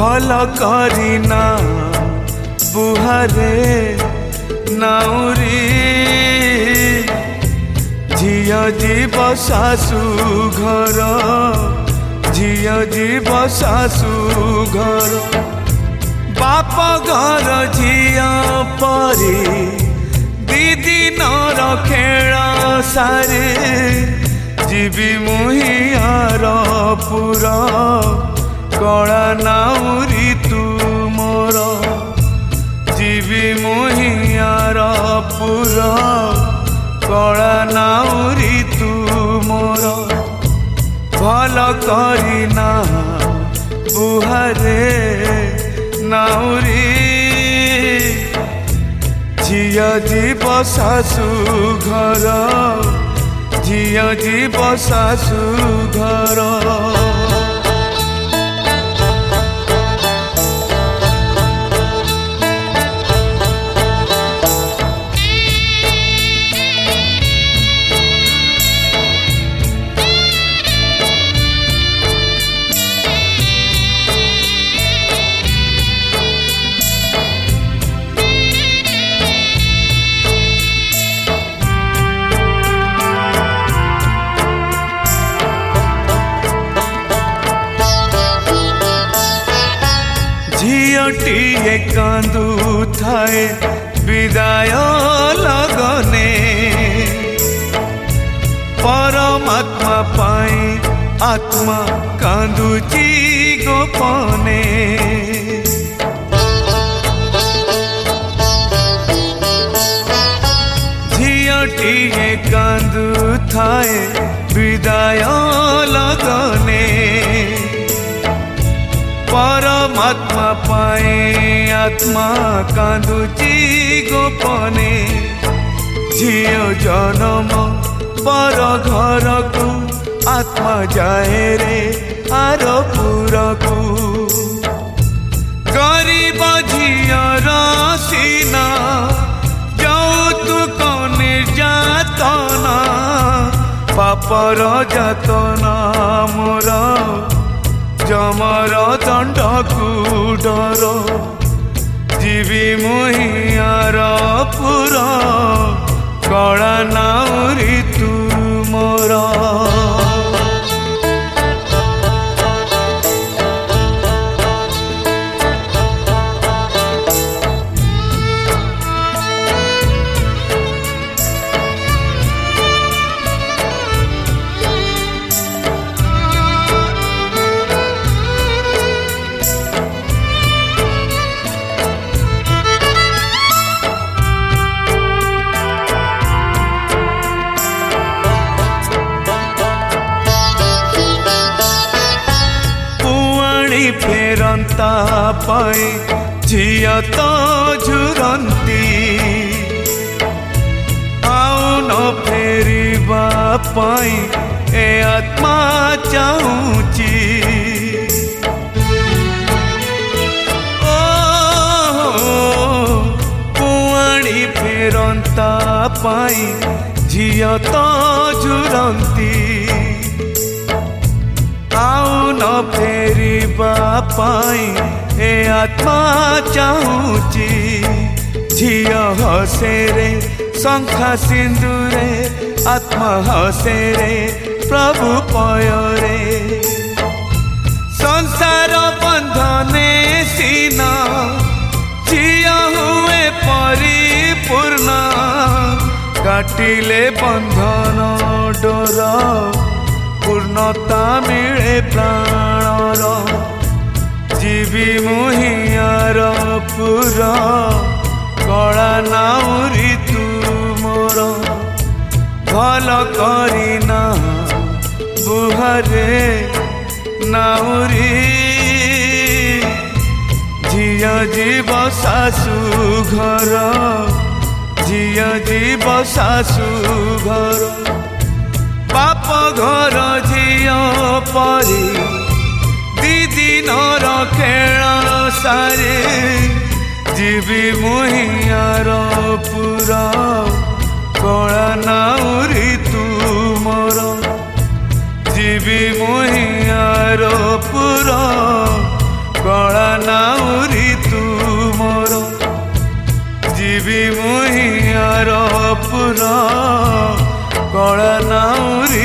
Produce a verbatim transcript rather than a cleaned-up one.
भल करिना बुहारे नाउरी झिया जीव सासु घर झिया जीव सासु घर बाप घर झिया परी दीदी नर खेल सारे जीवी मुहियार पुरा कला नाउरी तू मोर जीवी मुहियार पुरा कला नाउरी तू मोर भल करिना बुहारे नाउरी झिया जीव सासु घर झिया जीव सासु घर झियटीए कांदू थाए विदाय लगने परमात्मा पाई आत्मा कांदुची गोपने झियटीए कांदू थाए विदाय लगने परमात्मा पाए आत्मा कांदुची गोपने झियो जन्म पर घर को आत्मा जाए रे आर पुर को गरीब झियर सीना यौतुक निर्यातना पापर जातना मोर जमर दंड को डर जीवी मुहियार पुरा कला नाउरी तू मोर फेरंता पाई झिया तो झुरंती आउ न फेरिबा पाई ए आत्मा चाहूची ओ पुआणी फेरंता पाई झिया तो झुरंती आउ न फेरिबा पाई ए आत्मा चाहूची झिया हसे रे शंखा सिंदूरे आत्मा हसे रे प्रभु पय रे संसार बंधने सीना झिया हुए परिपूर्ण काटिले बंधन डोर पूर्णता मिले प्राणर जीवी मुहियार पुरा कला नाउरी तू मोर भल करिना बुहारे नाउरी झिया जीव सासु घर झिया जीव सासु घर बाप घर झिया परी दीदी नर खेल सारे जीवी मुहियार पुरा कला नाउरी तू मोर जीवी मुहियार पुरा कला जीवी मुहियार पुरा कला नाउरी